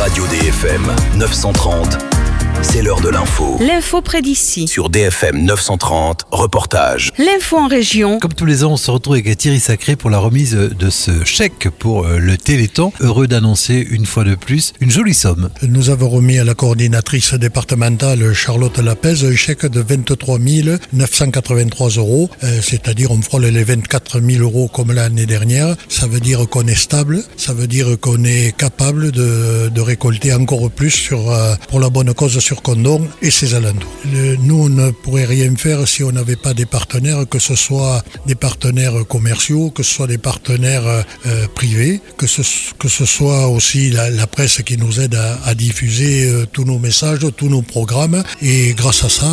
Radio DFM 930, c'est l'heure de l'info. L'info près d'ici. Sur DFM 930, reportage. L'info en région. Comme tous les ans, on se retrouve avec Thierry Sacré pour la remise de ce chèque pour le Téléthon. Heureux d'annoncer une fois de plus une jolie somme. Nous avons remis à la coordinatrice départementale Charlotte Lapez un chèque de 23 983 €. C'est-à-dire on frôle les 24 000 € comme l'année dernière. Ça veut dire qu'on est stable. Ça veut dire qu'on est capable de récolter encore plus pour la bonne cause sur Condom et ses alentours. Nous, on ne pourrait rien faire si on n'avait pas des partenaires, que ce soit des partenaires commerciaux, que ce soit des partenaires privés, que ce soit aussi la presse qui nous aide à diffuser tous nos messages, tous nos programmes. Et grâce à ça,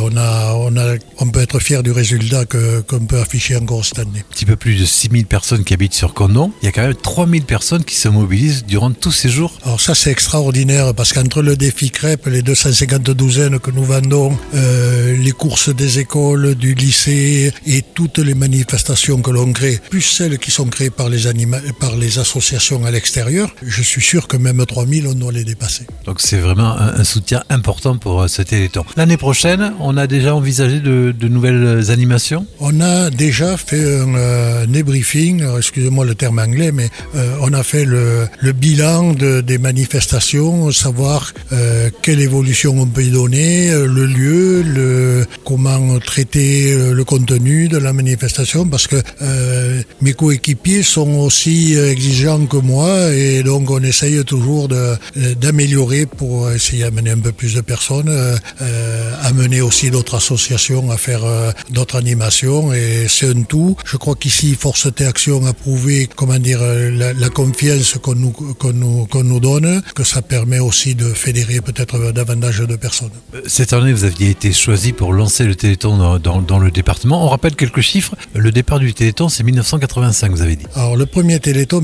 on peut être fier du résultat qu'on peut afficher encore cette année. Un petit peu plus de 6 000 personnes qui habitent sur Condom. Il y a quand même 3 000 personnes qui se mobilisent durant tous ces jours. Alors ça, c'est extraordinaire parce qu'entre le défi crêpe, les 250 douzaines que nous vendons, les courses des écoles, du lycée et toutes les manifestations que l'on crée, plus celles qui sont créées par les associations à l'extérieur, je suis sûr que même 3000, on doit les dépasser. Donc c'est vraiment un soutien important pour ce Téléthon. L'année prochaine, on a déjà envisagé de nouvelles animations ? On a déjà fait un débriefing, excusez-moi le terme anglais, mais on a fait le bilan des manifestations, savoir quelle évolution on peut y donner, le lieu, comment traiter le contenu de la manifestation, parce que mes coéquipiers sont aussi exigeants que moi et donc on essaye toujours d'améliorer pour essayer d'amener un peu plus de personnes, amener aussi d'autres associations à faire d'autres animations et c'est un tout. Je crois qu'ici, Force T Action a prouvé la confiance qu'on nous donne, que ça permet aussi de fédérer peut-être davantage de personnes. Cette année, vous aviez été choisi pour lancer le Téléthon dans le département. On rappelle quelques chiffres. Le départ du Téléthon, c'est 1985, vous avez dit. Alors, le premier Téléthon,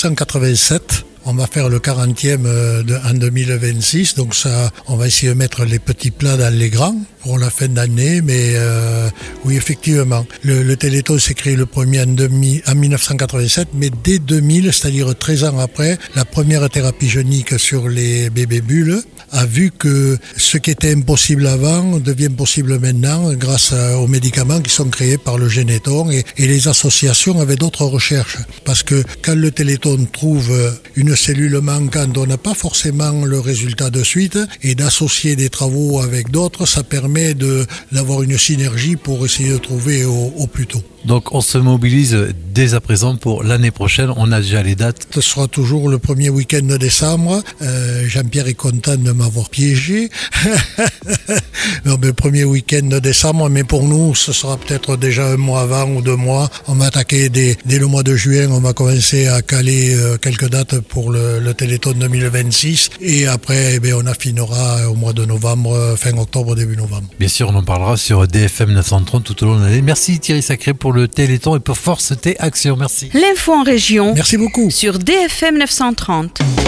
1987. On va faire le 40e en 2026, donc ça, on va essayer de mettre les petits plats dans les grands pour la fin d'année, mais oui, effectivement, le Téléthon s'est créé le premier en 1987, mais dès 2000, c'est-à-dire 13 ans après, la première thérapie génique sur les bébés bulles a vu que ce qui était impossible avant devient possible maintenant grâce aux médicaments qui sont créés par le Généton et les associations avaient d'autres recherches. Parce que quand le Téléthon trouve une cellule manquante, on n'a pas forcément le résultat de suite et d'associer des travaux avec d'autres, ça permet d'avoir une synergie pour essayer de trouver au plus tôt. Donc on se mobilise dès à présent pour l'année prochaine, on a déjà les dates. Ce sera toujours le premier week-end de décembre. Jean-Pierre est content de m'avoir piégé. Non, mais premier week-end de décembre, mais pour nous, ce sera peut-être déjà un mois avant ou 2 mois. On va attaquer dès le mois de juin, on va commencer à caler quelques dates pour le Téléthon 2026 et après on affinera au mois de novembre, fin octobre, début novembre. Bien sûr, on en parlera sur DFM 930 tout au long de l'année. Merci Thierry Sacré pour le Téléthon et pour Force T Action. Merci. L'info en région. Merci beaucoup. Sur DFM 930.